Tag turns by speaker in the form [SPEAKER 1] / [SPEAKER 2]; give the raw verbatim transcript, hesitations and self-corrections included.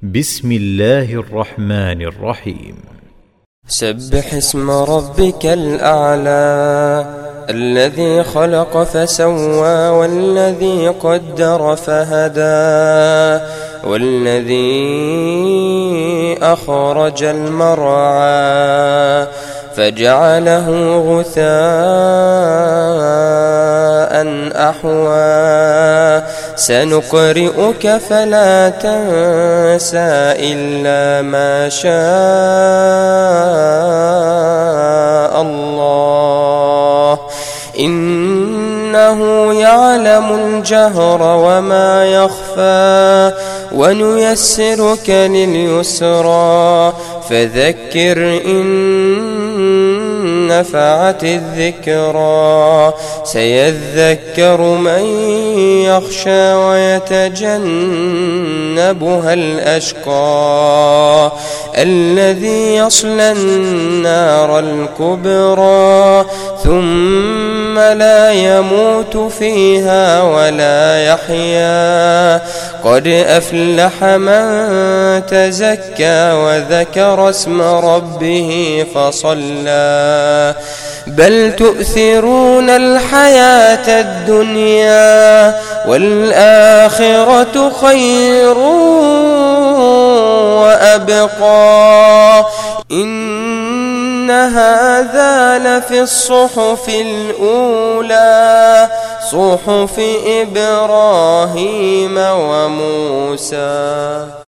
[SPEAKER 1] بسم الله الرحمن الرحيم.
[SPEAKER 2] سبح اسم ربك الأعلى الذي خلق فسوى والذي قدر فهدى والذي أخرج المرعى فجعله غثاء أحوى سنقرئك فلا تنسى إلا ما شاء الله إنه يعلم الجهر وما يخفى ونيسرك لليسرى فذكر إن نفعت الذكرى سيذكر من يخشى ويتجنبها الأشقى الذي يصلى النار الكبرى ثم لا يموت فيها ولا يحيا قد أفلح من تزكى وذكر اسم ربه فصلى بل تؤثرون الحياة الدنيا والآخرة خير وأبقى إن هذا لفي الصحف الأولى صحف إبراهيم وموسى.